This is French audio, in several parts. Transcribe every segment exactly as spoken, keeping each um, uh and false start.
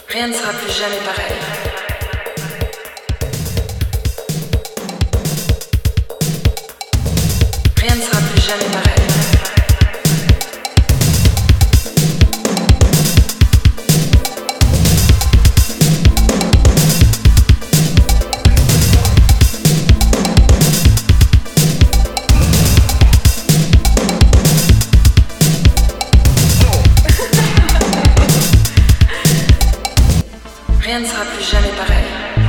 Rien ne sera plus jamais pareil. Rien ne sera plus jamais pareil. Rien ne sera plus jamais pareil.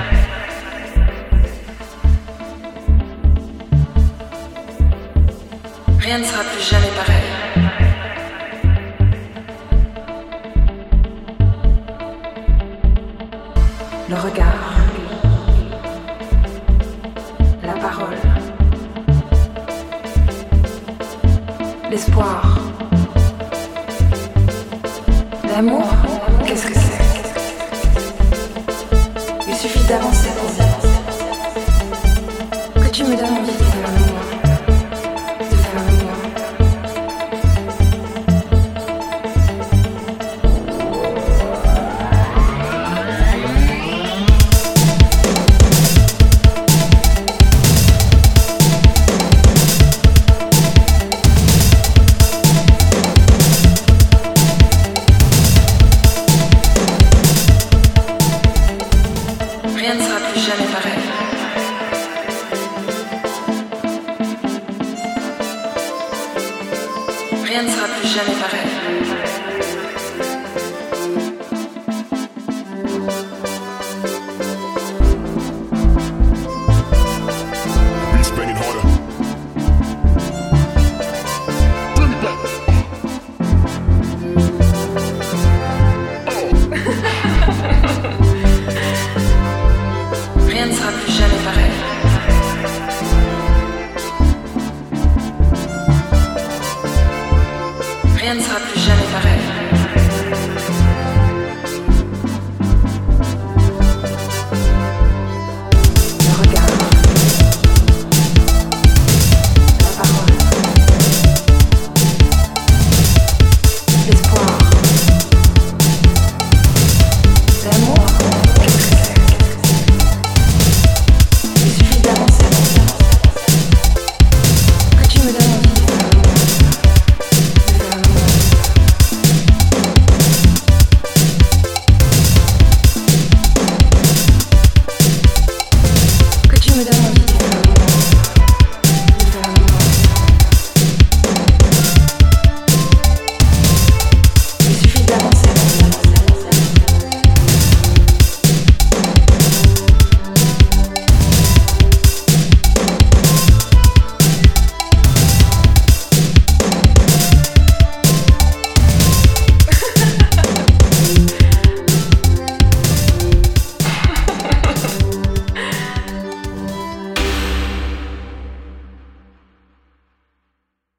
Rien ne sera plus jamais pareil. Le regard, la parole, l'espoir, l'amour, qu'est-ce que c'est? Il suffit d'avancer pour dire que tu me donnes envie de faire le moi, de faire le moi. Rien ne sera plus jamais pareil. Rien ne sera plus jamais pareil.